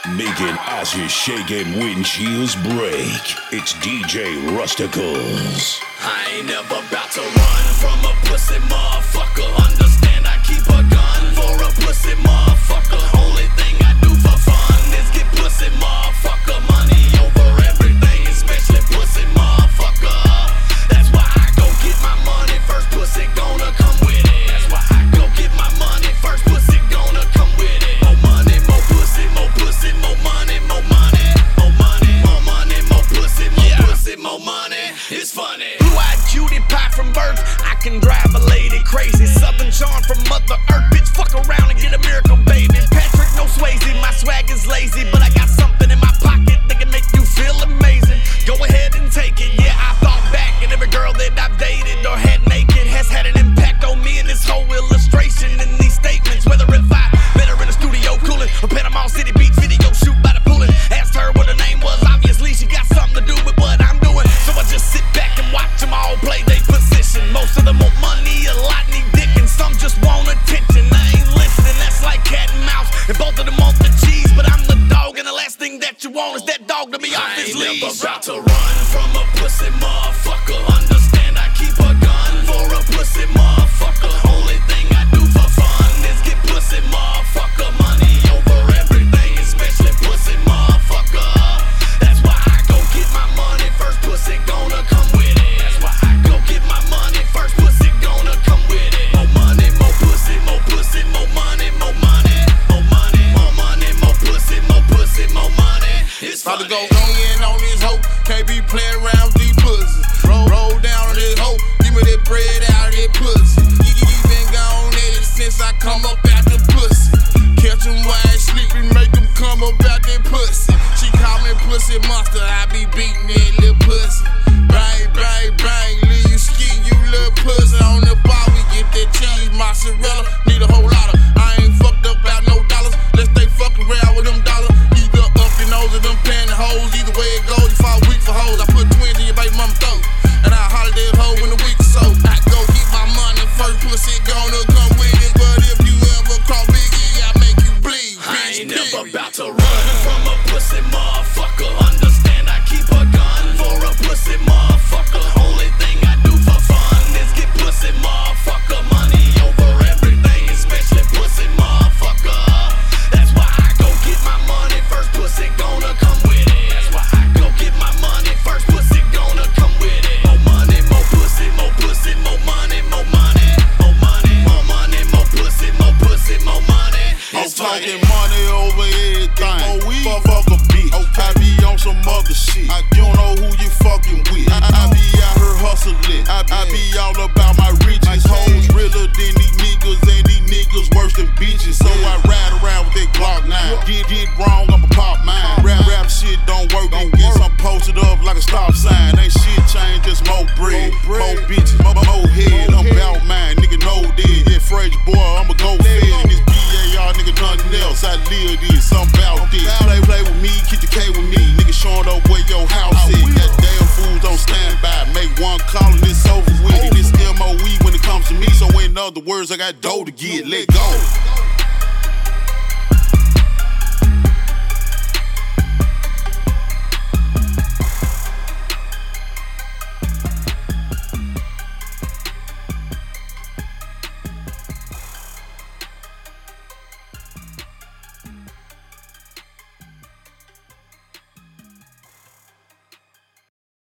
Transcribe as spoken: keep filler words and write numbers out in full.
Making asses shake and windshields break. It's D J Rusticles. I ain't never about to run from a pussy motherfucker. Understand I keep a gun for a pussy motherfucker. Only thing I do for fun is get pussy motherfucker. Money over everything, especially pussy motherfucker. That's why I go get my money first. Pussy gonna come with it. That's why I go get my money first. Pussy gonna come with it. More money, more pussy, more pussy, more money, more money, more money, more money, more pussy, more yeah. pussy, more money. It's funny. Blue-eyed cutie pie from birth. I can drive a lady crazy. Southern charm from Mother Earth. Bitch, fuck around and get a miracle, baby. Patrick, no Swayze. My swag is lazy, but I got something in my pocket that can make you feel amazing. Go ahead and take it. Yeah, I thought back, and every girl that I've dated or had naked has had an impact on me and this whole illustration in these statements. Whether if I met her in the studio cooling or Panama City Beach video shoot by the poolin'. Asked her what her name was. Obviously, she got something to do with what I'm doing. So I just sit back and watch them all play their position. Most of them want money, a lot need dick, and some just want attention. I ain't listening, that's like cat and mouse. And both of them want the cheese, but I'm the dog, and the last thing that you want is that dog to be off his leash. I ain't never about to run from a pussy motherfucker. Understand I keep a gun for a pussy motherfucker. Only thing I do for fun is get pussy motherfucker. Money over everything, especially pussy motherfucker. That's why I go get my money first. Pussy gonna come with it. That's why I go get my money first. Pussy gonna come with it. More money, more pussy, more pussy, more money, more money, more money, more money, more pussy, more pussy, more money. It's about funny. to go long in on this hoe. Can't be playing around with these pussies. Roll, roll down on this hoe. Give me that bread out of that pussy. You, you been gone at it since I come up out the pussy. Catch them while I sleeping, make them come up out that pussy. She call me pussy monster. I be beating that little pussy. Bang, bang, bang. Leave you ski, you little pussy. On the bar, we get that cheese, mozzarella. Need a whole lot of. I ain't fucked up about no dollars. Let's stay fucking around with them dollars. Either up your nose or them pantyhose. Either way it goes, you fall weak for hoes. I put twins in your baby mama throat, and I holiday hoe in a week or so. I go get my money first. Pussy gonna come with it. But if you ever call Biggie, I make you bleed. I ain't never about to run from a pussy motherfucker. Understand I keep a gun for a pussy motherfucker. Only thing I do for fun is get pussy motherfucker. Money over everything, especially pussy motherfucker. That's why I go get my money first. Pussy gonna come with it. That's why I go get my money first. Pussy gonna come with it. More money, more pussy, more pussy, more money, more money, more money, more money, more pussy, more pussy, more money. I'm talking money over everything. More weed, fuck, fuck a bitch. Okay. I be on some other shit. I don't know who you fucking with. I, I be out here hustling. I, I be all about my riches. Hoes realer than these niggas, and these niggas worse than bitches. So I ride around with that Glock nine. Get get wrong, I'ma pop mine. Rap rap shit don't work. Don't get some posted up like a stop sign. Ain't shit changed, just more bread, more bitches, more, more head. I'm about mine, nigga know that. Yeah, French boy, I'ma go fed in this B A R, nigga, nothing else. I live this, I'm about this. Play, play with me, keep the K with me. Nigga showing up where your house is. That damn fools don't stand by. Make one call and it's over with. This M O E when it comes to me. So in other words, I got dough to get. Let go.